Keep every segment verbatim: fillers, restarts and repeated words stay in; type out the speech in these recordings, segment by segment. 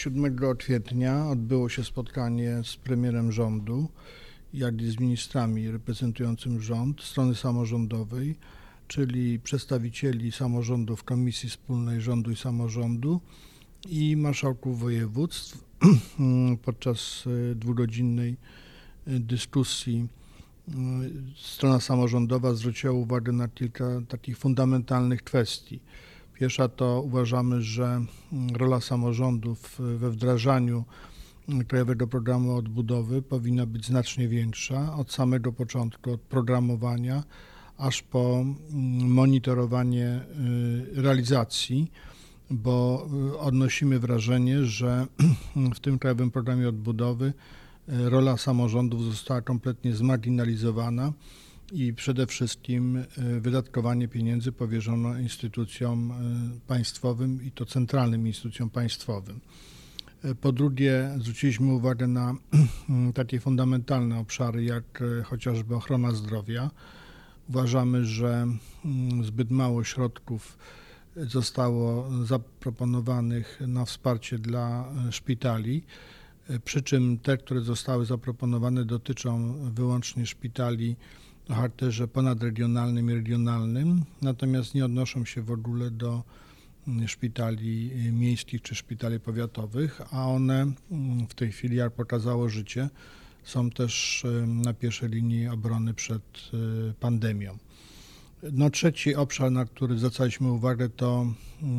siódmego kwietnia odbyło się spotkanie z premierem rządu, jak i z ministrami reprezentującymi rząd strony samorządowej, czyli przedstawicieli samorządów Komisji Wspólnej Rządu i Samorządu i marszałków województw. Podczas dwugodzinnej dyskusji strona samorządowa zwróciła uwagę na kilka takich fundamentalnych kwestii. Pierwsza to uważamy, że rola samorządów we wdrażaniu Krajowego Programu Odbudowy powinna być znacznie większa od samego początku, od programowania aż po monitorowanie realizacji, bo odnosimy wrażenie, że w tym Krajowym Programie Odbudowy rola samorządów została kompletnie zmarginalizowana i przede wszystkim wydatkowanie pieniędzy powierzono instytucjom państwowym i to centralnym instytucjom państwowym. Po drugie, zwróciliśmy uwagę na takie fundamentalne obszary jak chociażby ochrona zdrowia. Uważamy, że zbyt mało środków zostało zaproponowanych na wsparcie dla szpitali, przy czym te, które zostały zaproponowane, dotyczą wyłącznie szpitali o charakterze ponadregionalnym i regionalnym, natomiast nie odnoszą się w ogóle do szpitali miejskich czy szpitali powiatowych, a one w tej chwili, jak pokazało życie, są też na pierwszej linii obrony przed pandemią. No, trzeci obszar, na który zwracaliśmy uwagę, to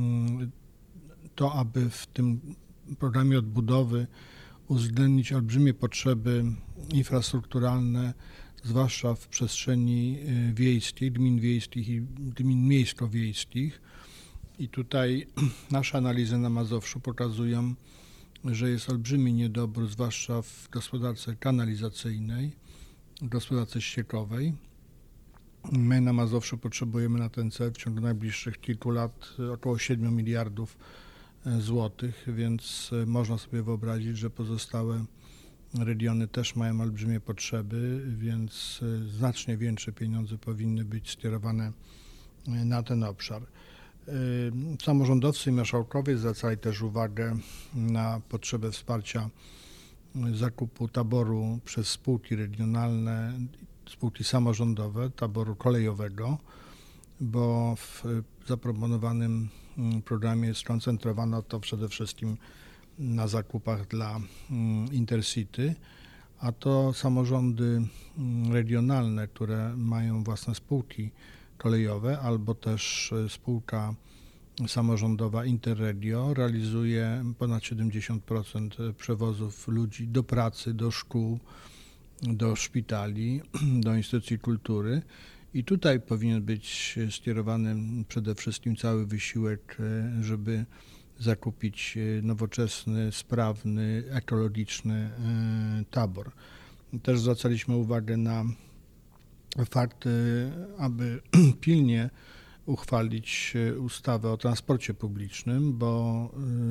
to, aby w tym programie odbudowy uwzględnić olbrzymie potrzeby infrastrukturalne, zwłaszcza w przestrzeni wiejskiej, gmin wiejskich i gmin miejsko-wiejskich. I tutaj nasze analizy na Mazowszu pokazują, że jest olbrzymi niedobór, zwłaszcza w gospodarce kanalizacyjnej, gospodarce ściekowej. My na Mazowszu potrzebujemy na ten cel w ciągu najbliższych kilku lat około siedmiu miliardów złotych, więc można sobie wyobrazić, że pozostałe regiony też mają olbrzymie potrzeby, więc znacznie większe pieniądze powinny być skierowane na ten obszar. Samorządowcy i marszałkowie zwracali też uwagę na potrzebę wsparcia zakupu taboru przez spółki regionalne, spółki samorządowe, taboru kolejowego, bo w zaproponowanym programie skoncentrowano to przede wszystkim na zakupach dla Intercity, a to samorządy regionalne, które mają własne spółki kolejowe albo też spółka samorządowa Interregio realizuje ponad siedemdziesiąt procent przewozów ludzi do pracy, do szkół, do szpitali, do instytucji kultury. I tutaj powinien być skierowany przede wszystkim cały wysiłek, żeby zakupić nowoczesny, sprawny, ekologiczny tabor. Też zwracaliśmy uwagę na fakt, aby pilnie uchwalić ustawę o transporcie publicznym, bo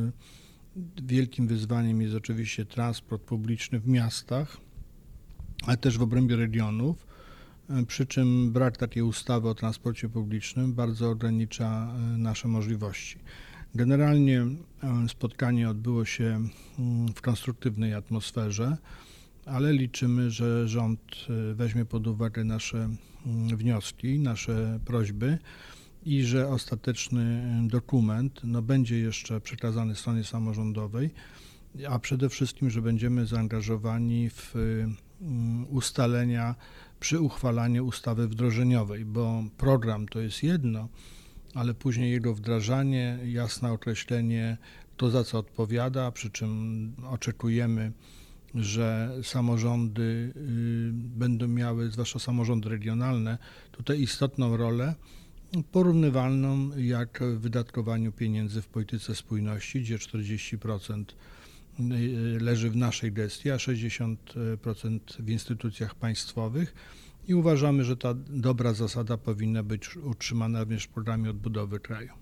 wielkim wyzwaniem jest oczywiście transport publiczny w miastach, ale też w obrębie regionów, przy czym brak takiej ustawy o transporcie publicznym bardzo ogranicza nasze możliwości. Generalnie spotkanie odbyło się w konstruktywnej atmosferze, ale liczymy, że rząd weźmie pod uwagę nasze wnioski, nasze prośby i że ostateczny dokument no, będzie jeszcze przekazany stronie samorządowej, a przede wszystkim, że będziemy zaangażowani w ustalenia przy uchwalaniu ustawy wdrożeniowej, bo program to jest jedno, ale później jego wdrażanie, jasne określenie, kto za co odpowiada, przy czym oczekujemy, że samorządy będą miały, zwłaszcza samorządy regionalne, tutaj istotną rolę, porównywalną jak w wydatkowaniu pieniędzy w polityce spójności, gdzie czterdzieści procent leży w naszej gestii, a sześćdziesiąt procent w instytucjach państwowych i uważamy, że ta dobra zasada powinna być utrzymana również w programie odbudowy kraju.